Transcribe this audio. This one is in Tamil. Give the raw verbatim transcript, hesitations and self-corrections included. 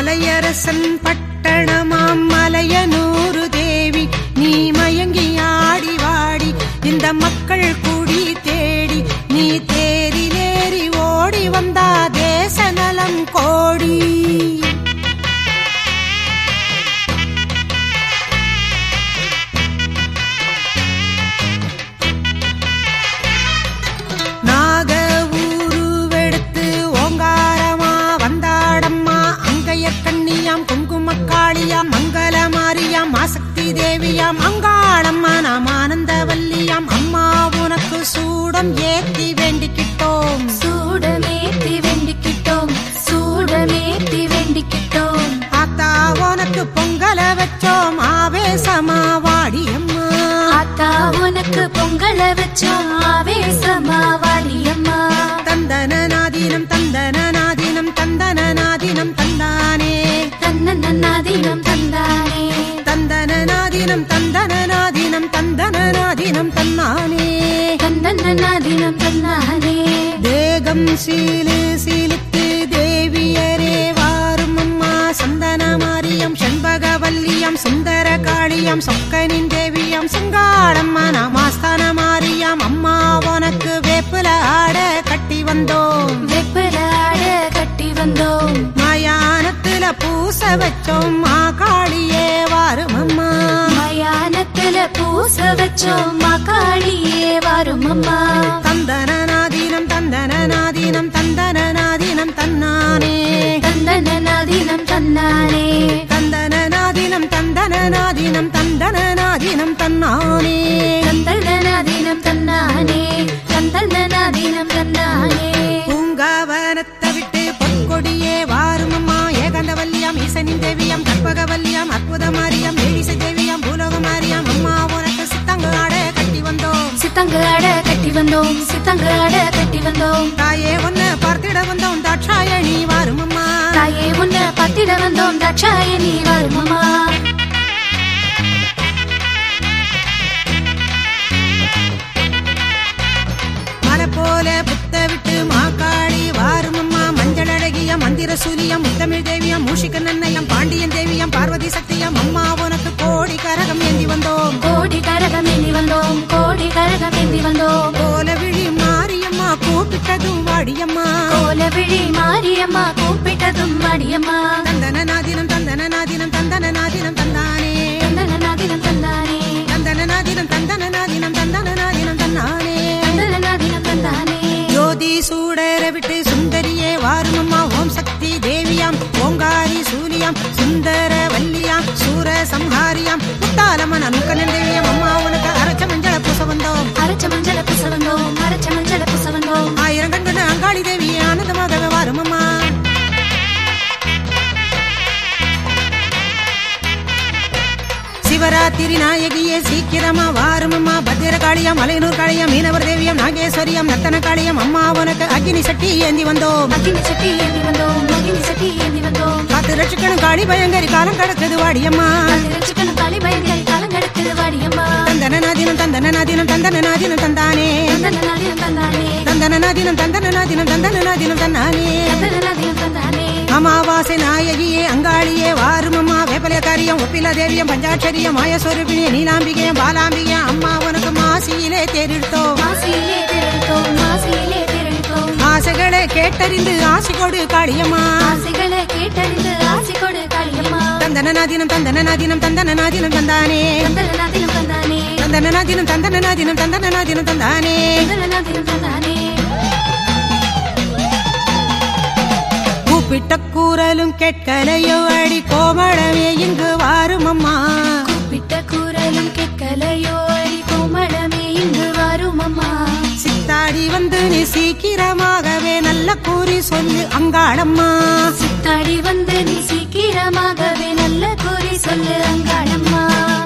மலையரசன் பட்டணமாம் மலையனூரு தேவி நீ மயங்கி ஆடி வாடி இந்த மக்கள் கூடி தேடி நீ தேரிலேறி ஓடி வந்தா தேச நலம் கோடி. நாக ஊருவெடுத்து ஓங்காரமா வந்தாடம்மா அங்கைய கண்ணியாம் குங்குமக்காளியாம் மங்கள மாரியாம் மாசக்தி தேவியாம் அங்காளம்மா நாம் ஆனந்தவல்லியாம் அம்மா உனக்கு சூடம் ஏத்தி வேண்டிக்கிட்டோம் சூடமேத்தி வேண்டிக்கிட்டோம் சூடமேத்தி வேண்டிக்கிட்டோம். ஆத்தா உனக்கு பொங்கல வச்சோம் ஆவேசமா வாடியம்மா ஆத்தா உனக்கு பொங்கல வச்சோம் ஆவேசமா வாடியம்மா. தந்தன நாதீனம் தந்தன நாதீனம் தந்தன நாதீனம் தந்தானே தந்தன நாதீனம் தந்தானே தந்தன நாதீனம் தந்தன நாதீனம் தந்தன நாதீனம் தன்னானே தந்தன நாதீனம் தந்தானே. தேகம் சீலு சீலுக்கு தேவியரே வாரும் அம்மா சந்தன மாரியம் செண்பகவல்லியம் சுந்தர காளியம் சொக்கனின் தேவியம் செங்காளம்மா நாமாஸ்தான மாரியம் அம்மா உனக்கு வேப்புல ஆட கட்டி வந்தோம் வெப்பல ஆட கட்டி வந்தோம். மயானத்துல பூச வச்சோம் மா காளியே வாரும் அம்மா மயானத்துல பூச வச்சோம் மகாளியே வாரும் அம்மா. தந்தன நாதீனம் தந்தன நாதீனம் தந்தன நாதீனம் தன்னானே தந்தன நாதீனம் தந்தானே தந்தன நாதீனம் தந்தன நாதீனம் தந்தன நாதீனம் தன்னானே தந்தன நாதீனம் தந்தானே தந்தன நாதீனம் தந்தானே. பூங்காவனத்தை விட்டு பொற்கொடியே வாரும் அம்மா ஏகாந்தவல்லியாம் ஈசனின் தேவியாம் கற்பகவல்லியாம் அற்புத மாரியாம் ஏழிசை தேவியாம் பூலோக மாரியாம் அம்மா உனக்கு சித்தங்கு ஆட கட்டி வந்தோம் சித்தங்கு ஆட கட்டி வந்தோம் சித்தங்கு ஆட கட்டி வந்தோம். தாயே ஒன்ன பார்த்திட வந்தோம் தாட்சாயணி வாரும் அம்மா தாயே உன்னை பத்திட வந்தோம் தாட்சாயணி வாரும் அம்மா. மலை போல புத்த விட்டு மாக்காளி வாரும் அம்மா மஞ்சள் அழகிய மந்திர சூலியம் முத்தமிழ் தேவியம் மூஷிக நன்னையம் பாண்டியன் தேவியம் பார்வதி சக்தியம் அம்மா உனக்கு கோடி கரகம் ஏந்தி வந்தோம் கோடி கரகம் ஏந்தி வந்தோம் கோடி கரகம் ஏந்தி வந்தோம். கோல விழி மாரியம்மா கூப்பிட்டதும் வாடியம்மா கோல விழி மாரியம்மா கூப்பிட்டதும் வாடியம்மா. தந்தன நாதினம் தந்தன நாதினம் தந்தன நாதினம் தந்தானே தந்தன நாதீனம் தந்தானே தந்தன நாதினம் தந்தன நாதினம் தந்தன நாதினம் தந்தானே தந்தன நாதீனம் தந்தானே. ஜோதி சூடர விட்டு சுந்தரியே வாரும் அம்மா ஓம் சக்தி தேவியாம் ஓங்காரி சூலியாம் சுந்தர வல்லியாம் சூர சம்ஹாரியாம் முத்தாலம்மன் அனுக்கனன் தேவியாம் அம்மா உனக்கு அரைச்ச மஞ்சள பூச வந்தோம் அரைச்ச மஞ்சள பூச வந்தோம் அரைச்ச மஞ்சள பூச வந்தோம். ஆயிரம் கண்கொண்ட அங்காளி தேவியே ஆனந்தமாகவே வாரும் அம்மா சிவராத்திரி நாயகியே சீக்கிரமா வாரும் அம்மா பத்திர காளியம் மலையனூர் காளியம் மீனவர் தேவியம் நாகேஸ்வரியம் நத்தன காளியம் அம்மா உனக்கு அக்னி சட்டி ஏந்தி வந்தோம் அக்னி சட்டி ஏந்தி வந்தோம் அக்னி சட்டி ஏந்தி வந்தோம். காத்து ரட்சிக்கணும் காளி பயங்கரி காலம் கடக்குது வாடியம்மா சிக்கன் காளி பயங்கரி காலம் கடக்குது வாடியம்மா. தந்தன நாதினம் தந்தன நாதினம் தந்தன நாதினம் தந்தானே தந்தன நாதீனம் தந்தானே தந்தன நாதினம் தந்தன நாதினம் தந்தன நாதினம் தந்தானே தந்தன நாதீனம் தந்தானே. அமாவாசை நாயகியே அங்காளியே வாரும் அம்மா வேப்பலக்காரியம் ஒப்பில தேவியம் பஞ்சாட்சரியம் மாயஸ்வரூபிணிய நீலாம்பிகையம் பாலாம்பிகையம் அம்மா உனக்கு மாசியிலே தேரிடுத்தோம் மாசியிலே தேரெடுத்தோம் மாசியிலே தேரெடுத்தோம். ஆசைகளை கேட்டறிந்து ஆசி கொடு காளியம்மா ஆசைகளை கேட்டறிந்து ஆசி கொடு காளியம்மா. தந்தன நாதினம் தந்தன நாதினம் தந்தன நாதினம் தந்தானே தந்தன நாதீனம் தந்தானே தந்தன நாதினம் தந்தன நாதினம் தந்தன நாதினம் தந்தானே தந்தன நாதீனம் தந்தானே. கூப்பிட்ட கூறலும் கேட்கலையோ அடி கோமளமே இங்கு வாரும் அம்மா கூப்பிட்ட கூறலும் கேட்கலையோ அடி கோமளமே இங்கு வாரும் அம்மா. சித்தாடி வந்து நீ சீக்கிரமாகவே நல்ல கூறி சொல்லு அங்காளம்மா சித்தாடி வந்து நீ சீக்கிரமாகவே நல்ல கூறி சொல்லு அங்காளம்மா.